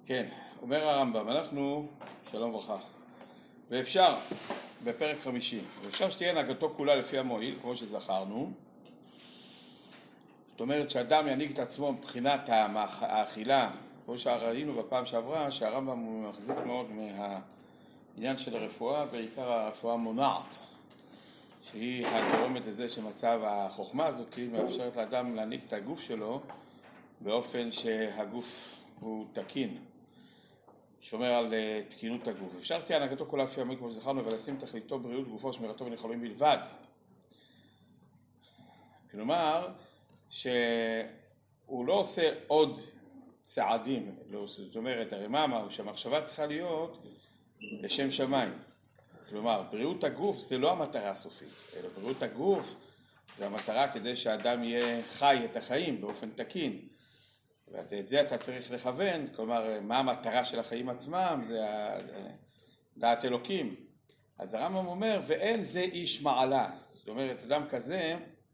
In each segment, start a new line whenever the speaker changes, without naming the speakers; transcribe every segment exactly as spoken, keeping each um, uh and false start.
כן, אומר הרמב"ם, אנחנו, שלום וברכה, ואפשר, בפרק חמישי, ואפשר שתהיה הנהגתו כולה לפי המועיל, כמו שזכרנו. זאת אומרת שאדם ינהיג את עצמו מבחינת האכילה, כמו שראינו בפעם שעברה, שהרמב"ם מחזיק מאוד מהעניין של הרפואה, בעיקר הרפואה מונעת, שהיא הגורמת לזה שמצב החוכמה הזאת מאפשרת לאדם להנהיג את הגוף שלו באופן שהגוף הוא תקין, שומר על תקינות הגוף. אפשר שתהיה הנהגתו כולה לפי המועיל כמו שזכרנו, ולשים תכליתו בריאות גופו שמירתו ונחולים בלבד. כלומר שהוא לא עושה עוד צעדים, לא, זאת אומרת, הרי מה אמרנו? שהמחשבה צריכה להיות לשם שמיים. כלומר, בריאות הגוף זה לא המטרה הסופית, אלא בריאות הגוף זה המטרה כדי שהאדם יהיה חי את החיים באופן תקין. ואת זה אתה צריך לכוון, כלומר, מה המטרה של החיים עצמם, זה דעת אלוקים. אז הרמב"ם אומר, ואין זה איש מעלה. זאת אומרת, אדם כזה,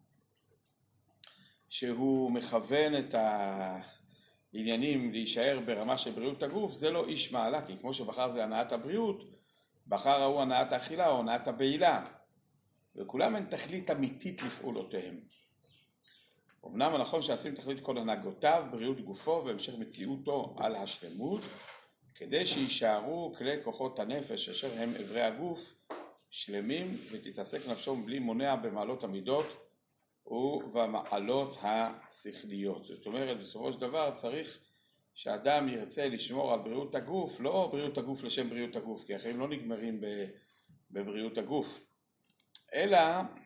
שהוא מכוון את העניינים להישאר ברמה של בריאות הגוף, זה לא איש מעלה, כי כמו שבחר זה הנעת הבריאות, בחר הוא הנעת האכילה או הנעת הבעילה, וכולם הן תכלית אמיתית לפעולותיהם. אמנם הנכון שעשים תכלית כל הנהגותיו, בריאות גופו והמשך מציאותו על השלמות, כדי שישארו כלי כוחות הנפש אשר הם עברי הגוף שלמים, ותתעסק נפשו בלי מונע במעלות המידות ובמעלות השכליות. זאת אומרת, בסופו של דבר צריך שאדם ירצה לשמור על בריאות הגוף, לא בריאות הגוף לשם בריאות הגוף, כי החיים לא נגמרים בבריאות הגוף, אלא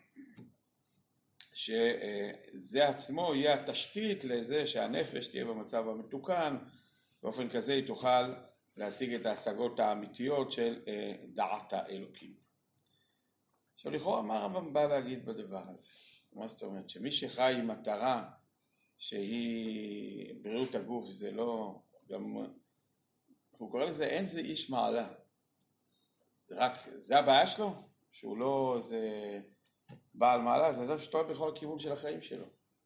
שזה עצמו יהיה התשתית לזה שהנפש תהיה במצב המתוקן, באופן כזה היא תוכל להשיג את ההשגות האמיתיות של דעת האלוקים. עכשיו לכאורה מה הרמב"ם בא להגיד בדבר הזה? מה זאת אומרת? שמי שחי עם מטרה שהיא בריאות הגוף, זה לא, גם הוא קורא לזה אין זה איש מעלה. זה רק, זה הבעיה שלו? שהוא לא איזה בעל מעלה, זה אדם שטועה בכל הכיוון של החיים שלו.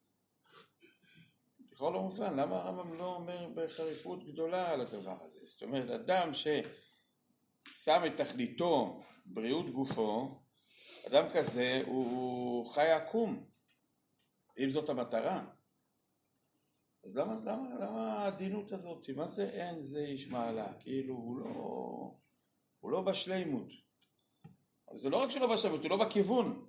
בכל לא מובן, למה הרמב"ם לא אומר בחריפות גדולה על הדבר הזה? זאת אומרת, אדם ששם את תכליתו בריאות גופו, אדם כזה הוא חי עקום, אם זאת המטרה. אז למה, למה, למה העדינות הזאת? מה זה אין זה איש מעלה? כאילו הוא לא, הוא לא בשלימות. אז זה לא רק שלא בשלימות, הוא לא בכיוון.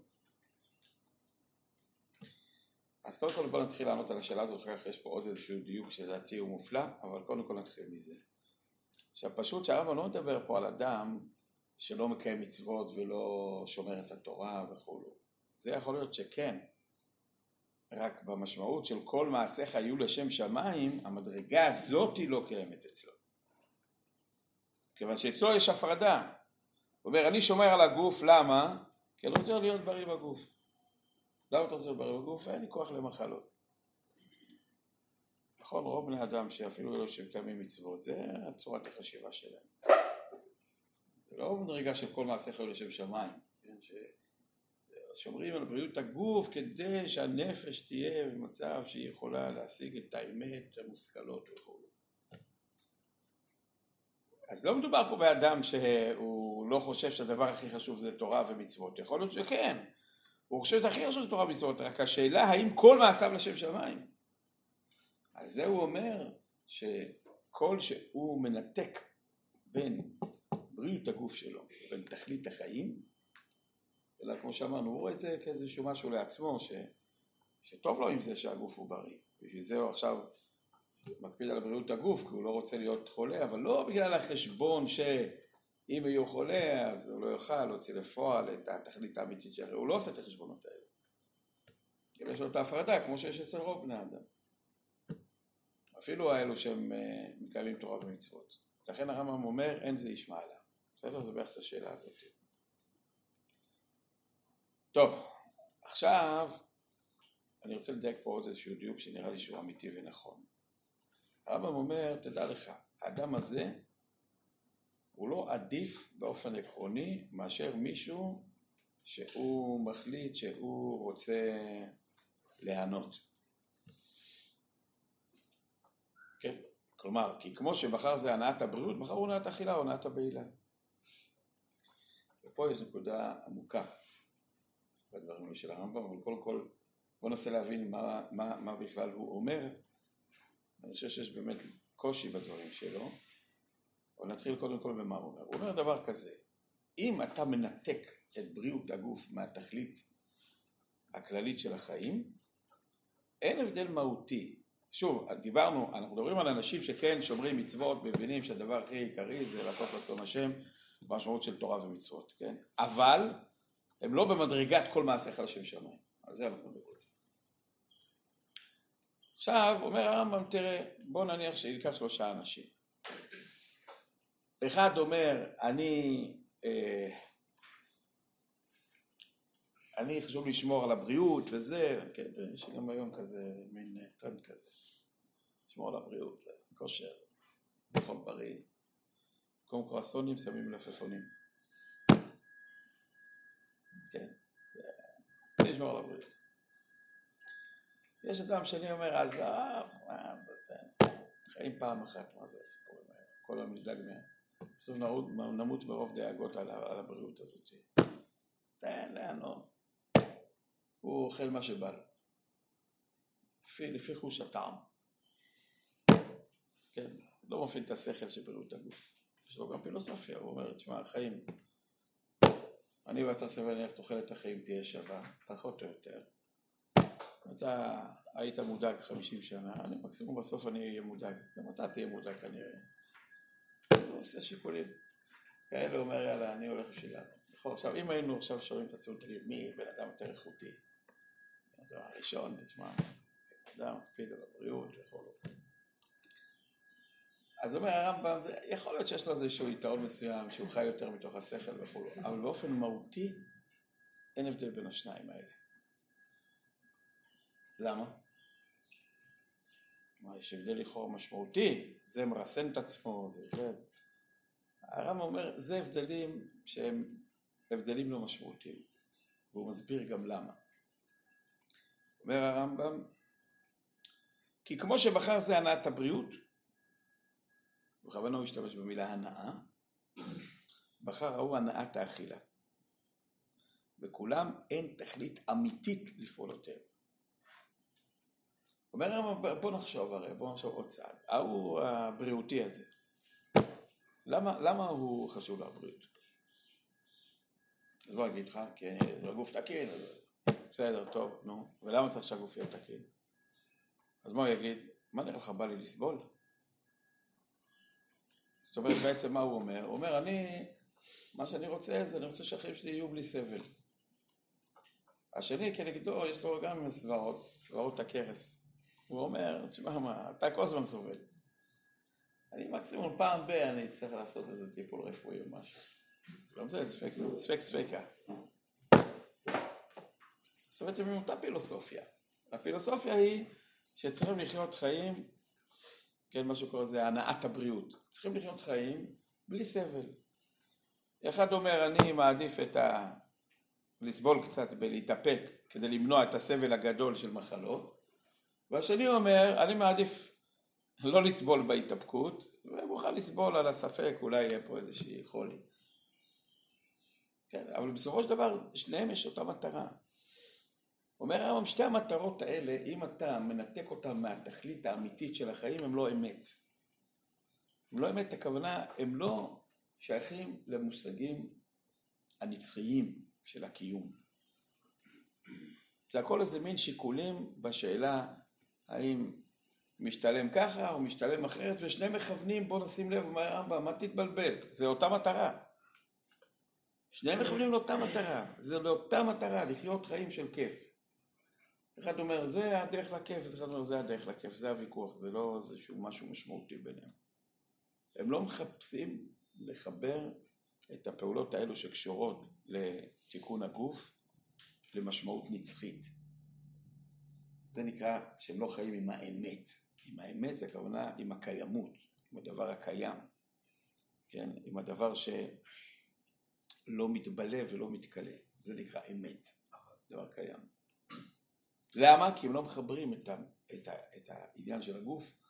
אז קודם כל בוא נתחיל לענות על השאלה הזאת, אחר כך יש פה עוד איזשהו דיוק שלדעתי הוא מופלא, אבל קודם כל נתחיל מזה. עכשיו פשוט שהרמב"ם לא מדבר פה על אדם שלא מקיים מצוות ולא שומר את התורה וכו'. זה יכול להיות שכן, רק במשמעות של כל מעשיך היו לשם שמיים, המדרגה הזאת היא לא קיימת אצלו. כיוון שאצלו יש הפרדה. הוא אומר, אני שומר על הגוף, למה? כי אני רוצה להיות בריא בגוף. למה אתה רוצה להיות בריא בגוף? אין לי כוח למחלות. נכון, רוב בני אדם שאפילו לא שמקיימים מצוות, זה צורת החשיבה שלהם. זה לא מדרגה של כל מעשיך היו לשם שמיים. כן? ששומרים על בריאות הגוף כדי שהנפש תהיה במצב שהיא יכולה להשיג את האמת, המושכלות וכו'. אז לא מדובר פה באדם שהוא לא חושב שהדבר הכי חשוב זה תורה ומצוות. יכול להיות שכן. הוא חושב שזה הכי חשוב תורה ומצוות, רק השאלה האם כל מעשיו לשם שמיים. אז זה הוא אומר שכל שהוא מנתק בין בריאות הגוף שלו, בין תכלית החיים, אלא כמו שאמרנו, הוא רואה את זה כאיזשהו משהו לעצמו, ש... שטוב לו עם זה שהגוף הוא בריא. בשביל זה הוא עכשיו מקפיד על בריאות הגוף, כי הוא לא רוצה להיות חולה, אבל לא בגלל החשבון שאם יהיו חולה, אז הוא לא יוכל להוציא לפועל את התכלית האמיתית שהרי הוא לא עושה את החשבונות האלה. יש לו את ההפרדה, כמו שיש אצל רוב בני אדם. אפילו האלו שהם מקיימים תורה ומצוות. לכן הרמב"ם אומר, אין זה איש מעלה. בסדר? זה ביחס השאלה הזאת. טוב, עכשיו אני רוצה לדייק פה עוד איזשהו דיוק שנראה לי שהוא אמיתי ונכון. הרמב"ם אומר, תדע לך, האדם הזה הוא לא עדיף באופן עקרוני מאשר מישהו שהוא מחליט שהוא רוצה ליהנות. כן? כלומר, כי כמו שבחר זה הנעת הבריאות, בחר הוא הנעת אכילה או הנעת הבעילה. ופה יש נקודה עמוקה בדברים של הרמב"ם, אבל קודם כל בוא ננסה להבין מה, מה, מה בכלל הוא אומר. אני חושב שיש באמת קושי בדברים שלו, אבל נתחיל קודם כל במה הוא אומר. הוא אומר דבר כזה, אם אתה מנתק את בריאות הגוף מהתכלית הכללית של החיים, אין הבדל מהותי. שוב, דיברנו, אנחנו מדברים על אנשים שכן שומרים מצוות, מבינים שהדבר הכי עיקרי זה לעשות רצון השם, במשמעות של תורה ומצוות, כן? אבל הם לא במדרגת כל מעשיך לשם שמיים. על זה אנחנו מדברים. עכשיו, אומר הרמב"ם, תראה, בוא נניח שיקח שלושה אנשים. אחד אומר, אני, אה, אני חשוב לשמור על הבריאות וזה, כן, יש גם היום כזה, מין טרנד כזה. לשמור על הבריאות, כושר, לאכול בריא. במקום קרואסונים שמים מלפפונים. כן, זה לשמור על הבריאות. יש אדם שני אומר, אז חיים פעם אחת, מה זה הסיפורים האלה? כל היום נדאג מהם. בסוף נמות מרוב דאגות על הבריאות הזאת. תן, לאן, לא. הוא אוכל מה שבא לו. לפי, לפי חוש הטעם. כן, לא מפעיל את השכל של בריאות הגוף. יש לו גם פילוסופיה, הוא אומר, תשמע, החיים, אני ואתה סבל איך תוחלת החיים תהיה שווה, פחות או יותר. אתה היית מודאג חמישים שנה, אני מקסימום בסוף אני אהיה מודאג, גם אתה תהיה מודאג כנראה. הוא עושה שיקולים. כאלה אומר, יאללה, אני הולך בשבילנו. עכשיו, אם היינו עכשיו שואלים את עצמנו, תגיד, מי בן אדם יותר איכותי? הראשון, תשמע, אדם מקפיד על הבריאות ויכול להיות. אז אומר הרמב"ם, יכול להיות שיש לו איזשהו יתרון מסוים, שהוא חי יותר מתוך השכל וכו', אבל באופן מהותי, אין הבדל בין השניים האלה. למה? מה, יש הבדל לכאורה משמעותי, זה מרסן את עצמו, זה זה. הרמב"ם אומר, זה הבדלים שהם הבדלים לא משמעותיים, והוא מסביר גם למה. אומר הרמב"ם, כי כמו שבחר זה הנעת הבריאות, בכוונה הוא השתמש במילה הנאה, בחר הוא הנעת האכילה. בכולם אין תכלית אמיתית לפעולותיהם. אומר הרמב"ם, בוא נחשוב הרי, בוא נחשוב עוד צעד. הוא הבריאותי הזה. למה, למה הוא חשוב לבריאות? אז בוא נגיד לך, כי הגוף תקין, בסדר, טוב, נו. ולמה צריך שהגוף יהיה תקין? אז בוא נגיד, מה נראה לך בא לי לסבול? זאת אומרת, בעצם מה הוא אומר? הוא אומר, אני, מה שאני רוצה זה, אני רוצה שהחיים שלי יהיו בלי סבל. השני, כנגדו, יש לו גם סברות, סברות הכרס. הוא אומר, תשמע מה, אתה כל הזמן סובל. אני מקסימום פעם ב- אני צריך לעשות איזה טיפול רפואי או משהו. גם זה ספק, ספק ספקה. זאת אומרת, הם אותה פילוסופיה. הפילוסופיה היא שצריכים לחיות חיים, כן, משהו קורא זה הנעת הבריאות. צריכים לחיות חיים בלי סבל. אחד אומר, אני מעדיף את ה... לסבול קצת בלהתאפק כדי למנוע את הסבל הגדול של מחלות. והשני אומר, אני מעדיף לא לסבול בהתאפקות, ומוכן לסבול על הספק, אולי יהיה פה איזושהי חולי. כן, אבל בסופו של דבר, שניהם יש אותה מטרה. אומר הרמב"ם, שתי המטרות האלה, אם אתה מנתק אותם מהתכלית האמיתית של החיים, הם לא אמת. הם לא אמת, הכוונה, הם לא שייכים למושגים הנצחיים של הקיום. זה הכל איזה מין שיקולים בשאלה, האם משתלם ככה או משתלם אחרת, ושני מכוונים, בוא נשים לב, אומר הרמב"ם, מה תתבלבל? זה אותה מטרה. שני מכוונים לאותה מטרה, זה לאותה מטרה, לחיות חיים של כיף. אחד אומר, זה הדרך לכיף, אחד אומר, זה הדרך לכיף, זה הוויכוח, זה לא איזשהו משהו משמעותי ביניהם. הם לא מחפשים לחבר את הפעולות האלו שקשורות לתיקון הגוף, למשמעות נצחית. זה נקרא שהם לא חיים עם האמת. עם האמת זה הכוונה עם הקיימות, עם הדבר הקיים. כן? עם הדבר שלא מתבלה ולא מתקלה. זה נקרא אמת, דבר קיים. למה? כי הם לא מחברים את, ה, את, ה, את העניין של הגוף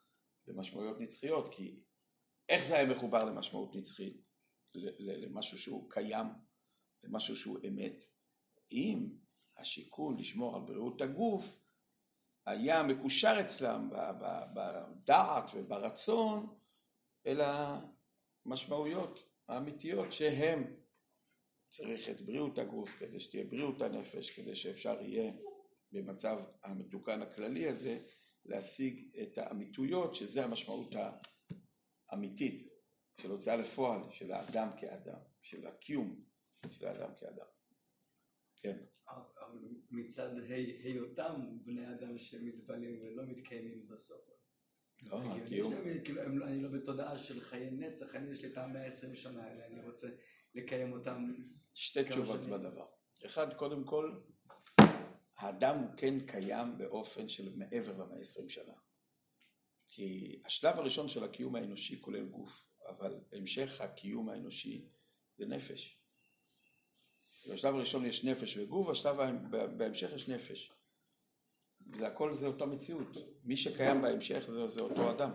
למשמעויות נצחיות, כי איך זה היה מחובר למשמעות נצחית, למשהו שהוא קיים, למשהו שהוא אמת? אם השיקול לשמור על בריאות הגוף היה מקושר אצלם בדעת וברצון אל המשמעויות האמיתיות שהם צריך את בריאות הגוף כדי שתהיה בריאות הנפש, כדי שאפשר יהיה במצב המתוקן הכללי הזה להשיג את האמיתויות, שזה המשמעות האמיתית של הוצאה לפועל של האדם כאדם, של הקיום של האדם כאדם. כן.
אבל מצד היותם בני אדם שמתבלים ולא מתקיימים בסוף.
לא, הקיום.
אני לא בתודעה של חיי נצח, אני יש לי את המאה עשרים שנה האלה, אני רוצה לקיים אותם.
שתי תשובות בדבר. אחד, קודם כל, האדם הוא כן קיים באופן של מעבר למאה עשרים שנה. כי השלב הראשון של הקיום האנושי כולל גוף, אבל המשך הקיום האנושי זה נפש. בשלב הראשון יש נפש וגוף, השלב בהמשך יש נפש. זה הכל זה אותה מציאות. מי שקיים בהמשך זה, זה אותו אדם.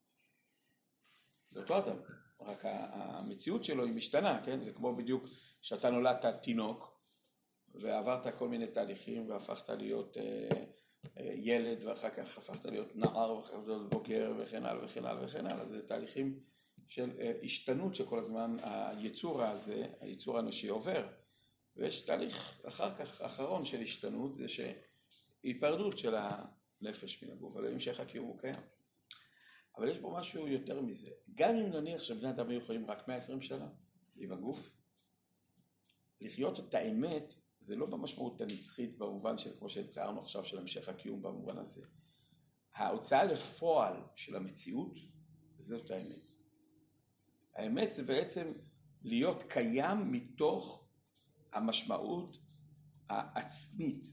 זה אותו אדם. רק המציאות שלו היא משתנה, כן? זה כמו בדיוק שאתה נולדת תינוק, ועברת כל מיני תהליכים, והפכת להיות אה, אה, ילד, ואחר כך הפכת להיות נער, ואחר כך להיות בוגר, וכן הלאה וכן הלאה וכן הלאה. זה תהליכים של אה, השתנות שכל הזמן היצור הזה, היצור האנושי עובר. ויש תהליך אחר כך, אחרון של השתנות, זה שהיפרדות של הנפש מן הגוף, אבל המשך הקיום הוא קיים. אבל יש פה משהו יותר מזה. גם אם נניח שבני אדם היו חיים רק מאה ועשרים שנה עם הגוף, לחיות את האמת זה לא במשמעות הנצחית במובן של, כמו שתיארנו עכשיו, של המשך הקיום במובן הזה. ההוצאה לפועל של המציאות, זאת האמת. האמת זה בעצם להיות קיים מתוך המשמעות העצמית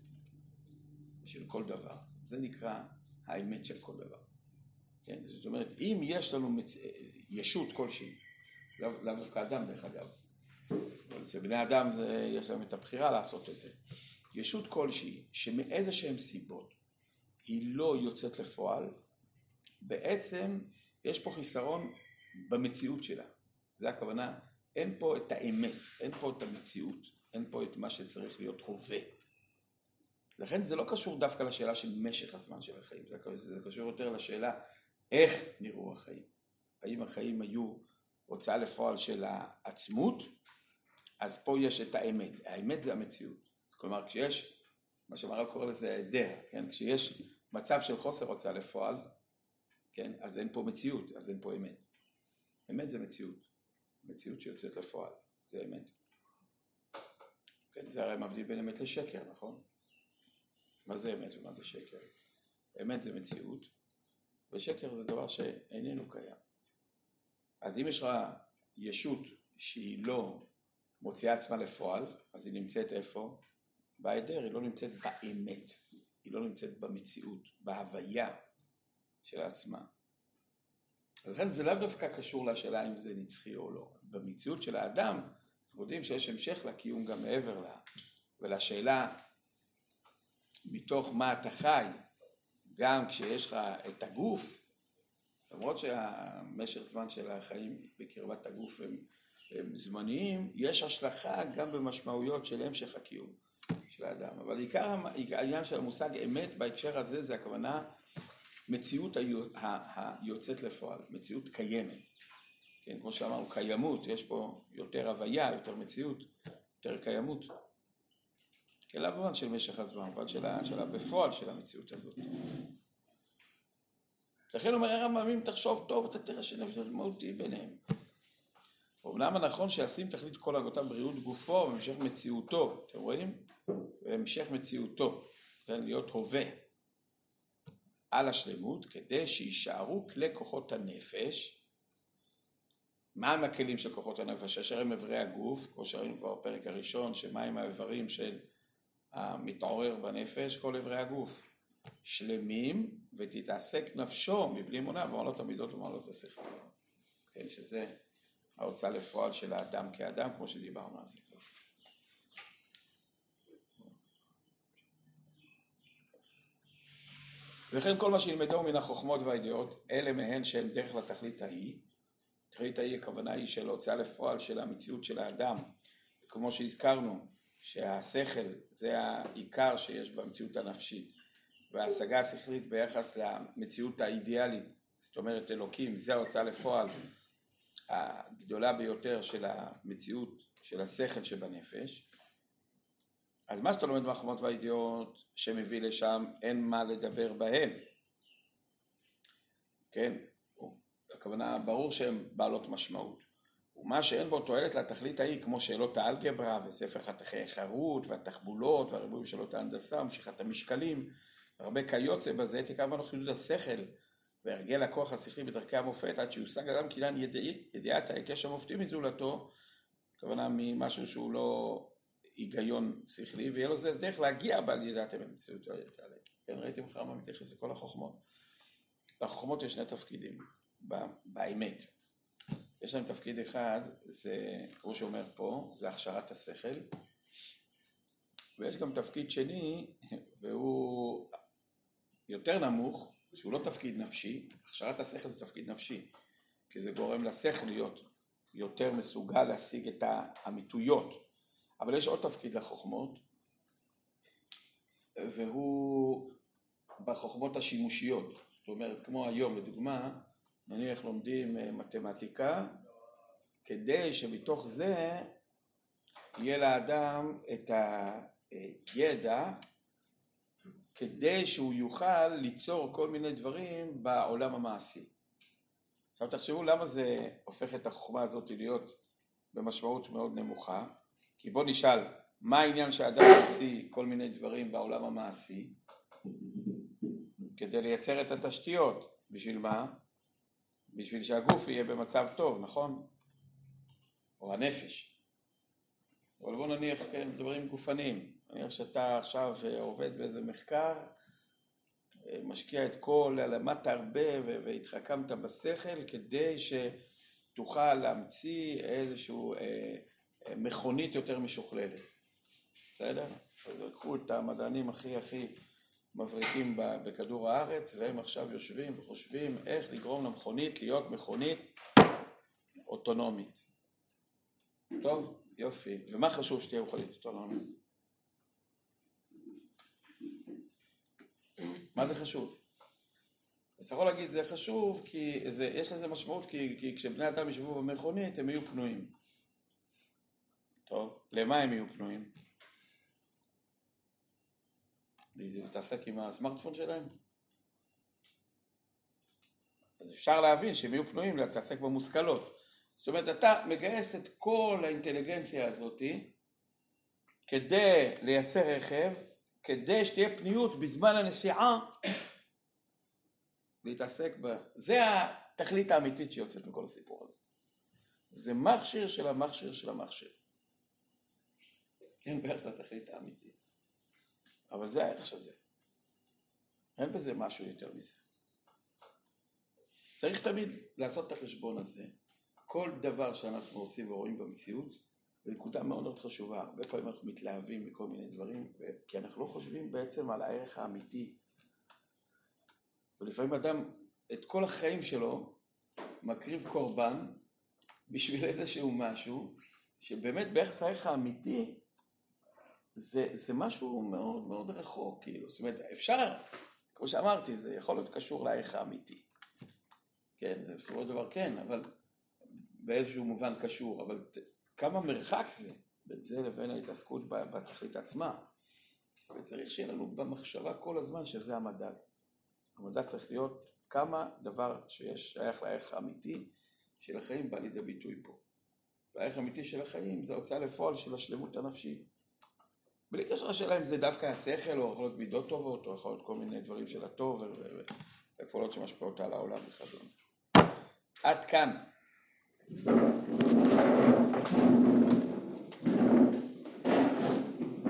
של כל דבר. זה נקרא האמת של כל דבר. כן? זאת אומרת, אם יש לנו מצ... ישות כלשהי, לאו לא דווקא אדם דרך אגב, שבני אדם זה, יש להם את הבחירה לעשות את זה. ישות כלשהי שמאיזה שהם סיבות היא לא יוצאת לפועל, בעצם יש פה חיסרון במציאות שלה. זה הכוונה, אין פה את האמת, אין פה את המציאות, אין פה את מה שצריך להיות הווה. לכן זה לא קשור דווקא לשאלה של משך הזמן של החיים, זה קשור יותר לשאלה איך נראו החיים. האם החיים היו הוצאה לפועל של העצמות, אז פה יש את האמת. האמת זה המציאות. כלומר, כשיש, מה שמר"ל קורא לזה היעדר, כן? כשיש מצב של חוסר הוצאה לפועל, כן? אז אין פה מציאות, אז אין פה אמת. אמת זה מציאות. מציאות שיוצאת לפועל, זה אמת. כן, זה הרי מבדיל בין אמת לשקר, נכון? מה זה אמת ומה זה שקר? אמת זה מציאות, ושקר זה דבר שאיננו קיים. אז אם יש לך ישות שהיא לא מוציאה עצמה לפועל, אז היא נמצאת איפה? בהיעדר, היא לא נמצאת באמת, היא לא נמצאת במציאות, בהוויה של עצמה. לכן זה לאו דווקא קשור לשאלה אם זה נצחי או לא. במציאות של האדם, אנחנו יודעים שיש המשך לקיום גם מעבר לה, ולשאלה מתוך מה אתה חי, גם כשיש לך את הגוף, למרות שהמשך זמן של החיים בקרבת הגוף הם, הם זמניים, יש השלכה גם במשמעויות של המשך הקיום של האדם. אבל עיקר העניין של המושג אמת בהקשר הזה זה הכוונה מציאות היוצאת לפועל, מציאות קיימת. כן, כמו שאמרנו, קיימות, יש פה יותר הוויה, יותר מציאות, יותר קיימות. כן, לא במובן של משך הזמן, במובן של, של בפועל של המציאות הזאת. לכן אומר הרמב"ם, אם תחשוב טוב, אתה תראה שאין הבדל מהותי ביניהם. אמנם הנכון שישים תכלית כל הגותם בריאות גופו והמשך מציאותו, אתם רואים? והמשך מציאותו, כן, להיות הווה על השלמות, כדי שישארו כלי כוחות הנפש. מה הם הכלים של כוחות הנפש? אשר הם אברי הגוף, כמו שראינו כבר בפרק הראשון, שמה הם האיברים של המתעורר בנפש, כל אברי הגוף. שלמים, ותתעסק נפשו מבלי אמונה במעלות המידות ומעלות השכל. כן, שזה ההוצאה לפועל של האדם כאדם, כמו שדיברנו על זה. וכן כל מה שילמדו מן החוכמות והידיעות, אלה מהן שהן דרך לתכלית ההיא. תכלית ההיא, הכוונה היא של הוצאה לפועל של המציאות של האדם. כמו שהזכרנו, שהשכל זה העיקר שיש במציאות הנפשית, וההשגה השכלית ביחס למציאות האידיאלית, זאת אומרת אלוקים, זה ההוצאה לפועל הגדולה ביותר של המציאות, של השכל שבנפש. אז מה שאתה לומד מהחוכמות והידיעות שמביא לשם, אין מה לדבר בהן. כן, הכוונה, ברור שהן בעלות משמעות. ומה שאין בו תועלת לתכלית ההיא, כמו שאלות האלגברה וספר חתכי חירות והתחבולות והריבועים שאלות ההנדסה, משיכת המשקלים, הרבה כיוצא בזה, תקרא בנו חידוד השכל והרגל הכוח השכלי בדרכי המופת, עד שיושג אדם כעניין ידיעת ההיקש המופתי מזולתו, הכוונה ממשהו שהוא לא היגיון שכלי, ויהיה לו זה דרך להגיע בעל ידיעת המציאות. כן, ראיתי מחר מה מתייחס לכל החוכמות. לחוכמות יש שני תפקידים, באמת. יש להם תפקיד אחד, זה, כמו שאומר פה, זה הכשרת השכל, ויש גם תפקיד שני, והוא יותר נמוך, שהוא לא תפקיד נפשי. הכשרת השכל זה תפקיד נפשי, כי זה גורם לשכל להיות יותר מסוגל להשיג את האמיתויות. אבל יש עוד תפקיד לחוכמות, והוא בחוכמות השימושיות. זאת אומרת, כמו היום, לדוגמה, נניח לומדים מתמטיקה, כדי שמתוך זה יהיה לאדם את הידע, כדי שהוא יוכל ליצור כל מיני דברים בעולם המעשי. עכשיו תחשבו למה זה הופך את החוכמה הזאת להיות במשמעות מאוד נמוכה, כי בוא נשאל, מה העניין שהאדם יוציא כל מיני דברים בעולם המעשי? כדי לייצר את התשתיות. בשביל מה? בשביל שהגוף יהיה במצב טוב, נכון? או הנפש. אבל בוא נניח, כן, דברים גופניים. נניח שאתה עכשיו עובד באיזה מחקר, משקיע את כל, למדת הרבה והתחכמת בשכל, כדי שתוכל להמציא איזשהו אה, מכונית יותר משוכללת. בסדר? אז לקחו את המדענים הכי הכי מבריקים בכדור הארץ, והם עכשיו יושבים וחושבים איך לגרום למכונית להיות מכונית אוטונומית. טוב, יופי. ומה חשוב שתהיה מכונית אוטונומית? מה זה חשוב? אז אתה יכול להגיד, זה חשוב כי זה, יש לזה משמעות, כי, כי כשבני אדם ישבו במכונית הם יהיו פנויים. טוב, למה הם יהיו פנויים? להתעסק עם הסמארטפון שלהם? אז אפשר להבין שהם יהיו פנויים להתעסק במושכלות. זאת אומרת, אתה מגייס את כל האינטליגנציה הזאת כדי לייצר רכב, כדי שתהיה פניות בזמן הנסיעה להתעסק בה. זה התכלית האמיתית שיוצאת מכל הסיפור הזה. זה מכשיר של המכשיר של המכשיר. כן, בערך זה התכלית האמיתית. אבל זה הערך של זה. אין בזה משהו יותר מזה. צריך תמיד לעשות את החשבון הזה. כל דבר שאנחנו עושים ורואים במציאות, זו נקודה מאוד מאוד חשובה. הרבה פעמים אנחנו מתלהבים מכל מיני דברים, כי אנחנו לא חושבים בעצם על הערך האמיתי. ולפעמים אדם את כל החיים שלו מקריב קורבן בשביל איזשהו משהו, שבאמת ביחס לערך האמיתי, זה, זה משהו מאוד מאוד רחוק, כאילו. זאת אומרת, אפשר, כמו שאמרתי, זה יכול להיות קשור לערך האמיתי. כן, זה בסופו של דבר כן, אבל באיזשהו מובן קשור, אבל כמה מרחק זה, בין זה לבין ההתעסקות בתכלית עצמה. וצריך שיהיה לנו במחשבה כל הזמן שזה המדד. המדד צריך להיות כמה דבר שיש שייך לערך האמיתי של החיים בא לידי ביטוי פה. והערך האמיתי של החיים זה ההוצאה לפועל של השלמות הנפשית. בלי קשר לשאלה אם זה דווקא השכל, או יכול להיות מידות טובות, או יכול להיות כל מיני דברים של הטוב, ופעולות שמשפיעות על העולם וכדומה. עד כאן.